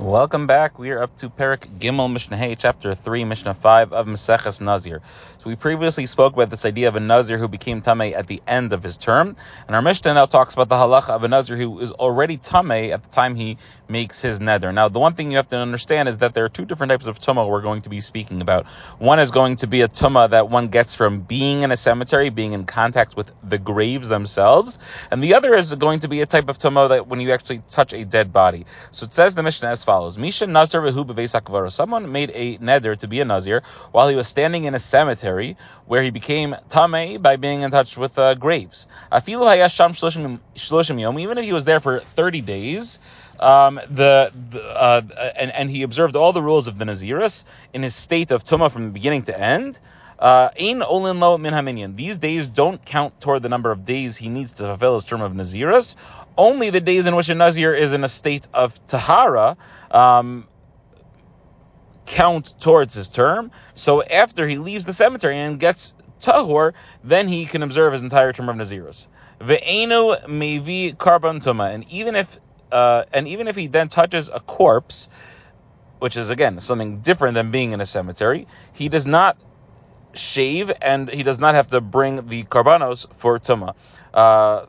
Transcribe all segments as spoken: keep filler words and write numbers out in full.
Welcome back. We are up to Perek Gimel Mishnah Hey, chapter three, Mishnah five of Maseches Nazir. So we previously spoke about this idea of a Nazir who became Tameh at the end of his term, and our Mishnah now talks about the halacha of a Nazir who is already Tameh at the time he makes his neder. Now, the one thing you have to understand is that there are two different types of Tumah we're going to be speaking about. One is going to be a Tumah that one gets from being in a cemetery, being in contact with the graves themselves, and the other is going to be a type of Tumah that when you actually touch a dead body. So it says the Mishnah as follows: Misha Nazir v'hu b'veis hakvara. Someone made a neder to be a Nazir while he was standing in a cemetery where he became tamei by being in touch with uh, graves. Afilu hayasham shloshim yom. Even if he was there for thirty days, um, the, the uh, and and he observed all the rules of the Nazirus in his state of tumah from beginning to end. Ein olin lo min haminyan. These days don't count toward the number of days he needs to fulfill his term of Nazirus. Only the days in which a Nazir is in a state of tahara um, count towards his term. So after he leaves the cemetery and gets tahor, then he can observe his entire term of Nazirus. Ve'enu mevi karban tuma. And even if uh, and even if he then touches a corpse, which is again something different than being in a cemetery, he does not shave, and he does not have to bring the karbanos for tumah. Uh,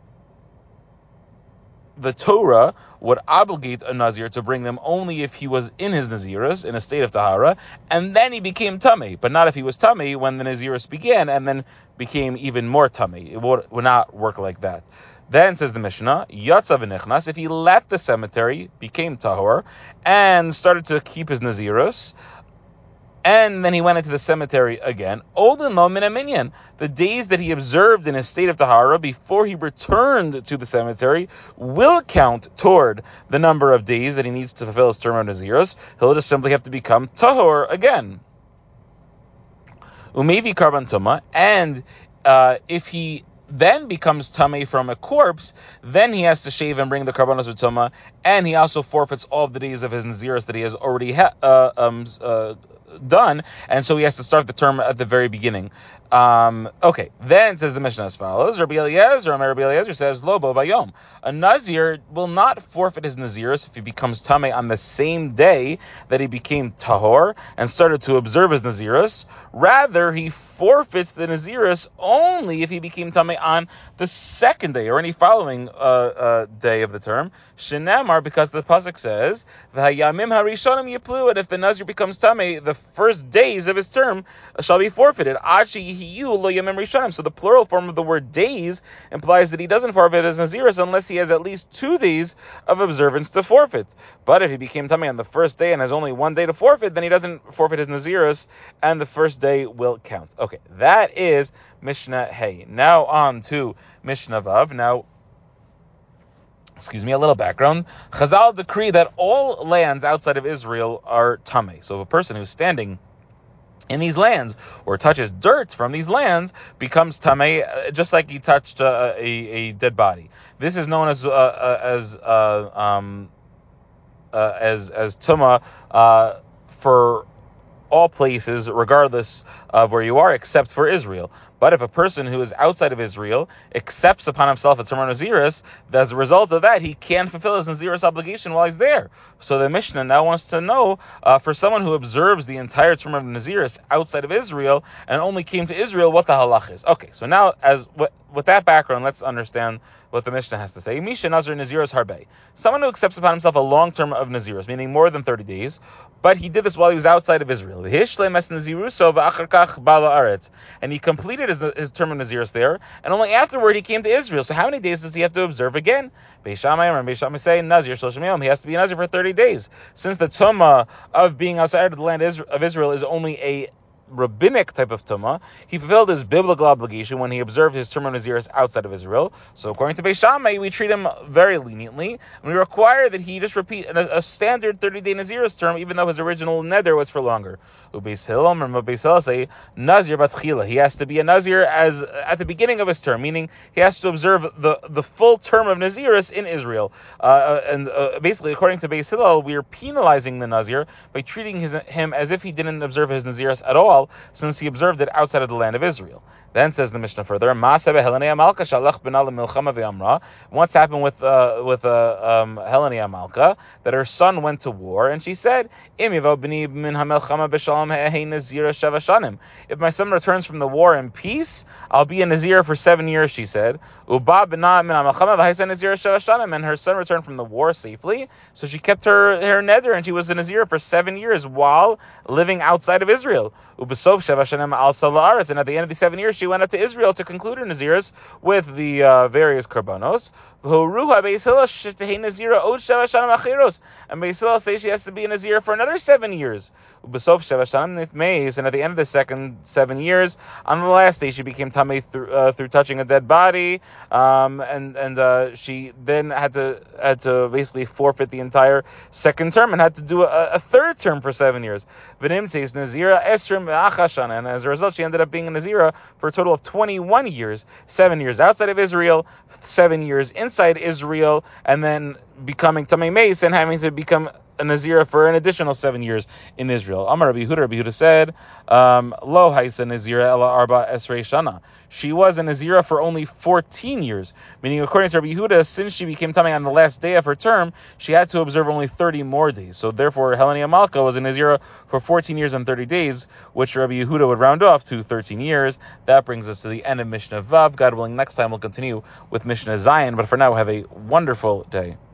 the Torah would obligate a Nazir to bring them only if he was in his Nazirus, in a state of Tahara, and then he became Tameh, but not if he was Tameh when the Nazirus began and then became even more Tameh. It would, would not work like that. Then says the Mishnah, Yatza v'nechnas, if he left the cemetery, became Tahor, and started to keep his Nazirus, and then he went into the cemetery again. Olden lo min haminyan. The days that he observed in his state of tahara before he returned to the cemetery will count toward the number of days that he needs to fulfill his term of Nazirus. He'll just simply have to become tahor again. Umevi karban tuma, and uh, if he then becomes tamei from a corpse, then he has to shave and bring the karbanos of tumah, and he also forfeits all of the days of his Nazirus that he has already ha- uh, um, uh, done, and so he has to start the term at the very beginning. Um, okay, then says the Mishnah as follows: Rabbi Eliezer, Rabbi Eliezer says, Lo bo bayom. A Nazir will not forfeit his Nazirus if he becomes tamei on the same day that he became tahor and started to observe his Nazirus. Rather, he forfeits the Nazirus only if he became tamei on the second day or any following uh, uh, day of the term. Shenamar, because the pasuk says, V'hayamim harishonim yiplu, and if the Nazir becomes tamei, the first days of his term shall be forfeited. Achi hiyu lo yamim rishonim. So the plural form of the word days implies that he doesn't forfeit his Nazirus unless he has at least two days of observance to forfeit. But if he became tamei on the first day and has only one day to forfeit, then he doesn't forfeit his Nazirus, and the first day will count. Okay, that is Mishnah Hey. Now on to Mishnah Vav. Now, excuse me, a little background. Chazal decree that all lands outside of Israel are tamei. So a person who's standing in these lands or touches dirt from these lands becomes tamei, just like he touched uh, a, a dead body. This is known as uh, uh, as uh, um, uh, as as tumah uh, for all places, regardless of where you are, except for Israel. But if a person who is outside of Israel accepts upon himself a term of Nazirus, as a result of that, he can't fulfill his Nazirus obligation while he's there. So the Mishnah now wants to know, uh, for someone who observes the entire term of Nazirus outside of Israel and only came to Israel, what the halach is. Okay, so now, as with, with that background, let's understand what the Mishnah has to say. Misha Nazir Nazirus Harbe. Someone who accepts upon himself a long term of Nazirus, meaning more than thirty days, but he did this while he was outside of Israel. And he completed his, his term of Nazirus there, and only afterward he came to Israel. So how many days does he have to observe again? Beis Shammai and Beis Shammai say Nazir Shloshim Yom. He has to be a Nazir for thirty days. Since the tumah of being outside of the land of Israel is only a rabbinic type of tumah, he fulfilled his biblical obligation when he observed his term of Nazirus outside of Israel. So according to Beis Shammai, we treat him very leniently, and we require that he just repeat a, a standard thirty-day Nazirus term, even though his original neder was for longer. Ubeis Hillel and Beis Hillel say Nazir batchila. He has to be a Nazir as at the beginning of his term, meaning he has to observe the, the full term of Nazirus in Israel. Uh, and uh, basically, according to Beis Hillel, we are penalizing the Nazir by treating his, him as if he didn't observe his Nazirus at all, wall, since he observed it outside of the land of Israel. Then says the Mishnah further, What's happened with uh, with uh, um, Helene Amalka, that her son went to war, and she said, if my son returns from the war in peace, I'll be a Nazir for seven years, she said. And her son returned from the war safely, so she kept her, her neder, and she was a Nazir for seven years while living outside of Israel. And at the end of the seven years, she went up to Israel to conclude her Nazirs with the uh, various korbanos. And Beis Hillel says she has to be a Nazir for another seven years. And at the end of the second seven years, on the last day, she became tamei through, uh, through touching a dead body, um, and and uh, she then had to had to basically forfeit the entire second term and had to do a, a third term for seven years. V'nim says Nazira Esrim Achashana, and as a result, she ended up being a Nazira for a total of twenty-one years, seven years outside of Israel, seven years inside Israel, and then becoming tamei meis and having to become a Nazira for an additional seven years in Israel. Amar Rabbi Yehuda, Rabbi Yehuda said, um, Lo haisa Nazira ela arba esrei shana. She was a Nazira for only fourteen years, meaning according to Rabbi Yehuda, since she became tamei on the last day of her term, she had to observe only thirty more days. So therefore, Helene Amalka was a Nazira for fourteen years and thirty days, which Rabbi Yehuda would round off to thirteen years. That brings us to the end of Mishnah Vav. God willing, next time we'll continue with Mishnah Zion, but for now, have a wonderful day.